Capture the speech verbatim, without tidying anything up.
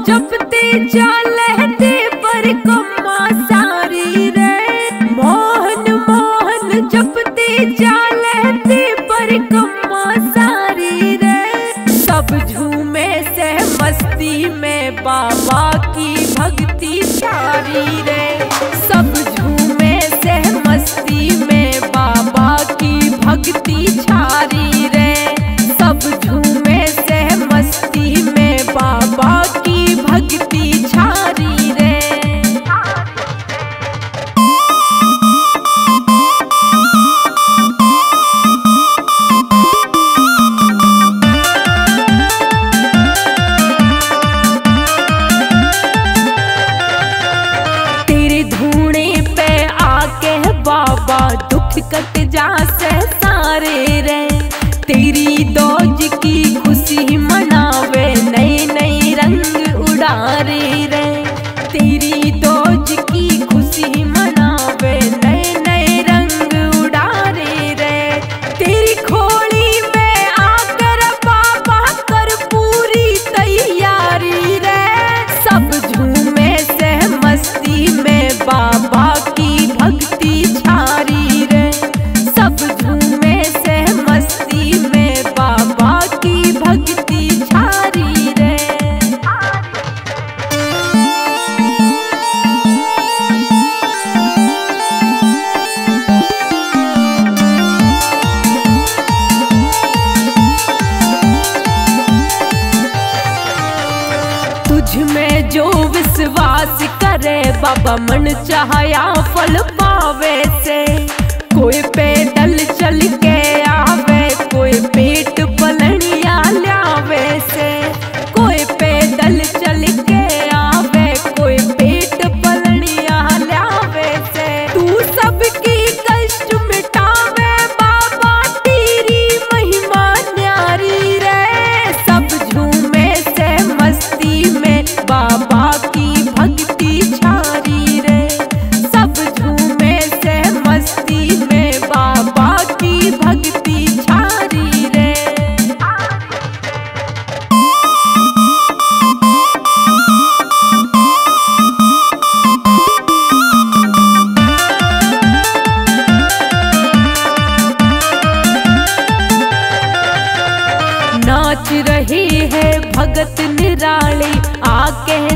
जपते चालते पर कम्मा सारी रे। मोहन मोहन जपते चालते पर कम्मा सारी रे। सब झूमे से मस्ती में बाबा की भक्ति छारी रे। सब झूमे से मस्ती में बाबा की भक्ति छारी रे। सब झूमे से मस्ती में बाबा की भक्ति छारी रे। तेरे धूणे पे आके बाबा दुख कट जासे सारे रे। तेरी दौज की खुशी मनावे नए नए रंग उड़ारे रे। तेरी दौज की खुशी मनावे नए नए रंग उड़ारे रे। तेरी खोली में आकर बाबा कर पूरी तैयारी रे। सब झूमे से मस्ती में बाबा की भक्ति छारी रे। सब झूमे से मस्ती में बाबा की भक्ति छारी रे। तुझ में जो विश्वास करे बाबा मन चाहया फल पावे से। कोई पैदल चल के आवे कोई पेट पलनिया लावे से। कोई पैदल चल के आवे कोई पेट पलनिया लावे से। तू सबकी कष्ट मिटावे बाबा तेरी महिमा न्यारी रे। सब झूमे से मस्ती में बाबा की भक्ति छारी रे। सब झूमे से मस्ती में बाबा की भक्ति छारी रे। नाच रही है भगत निराली आके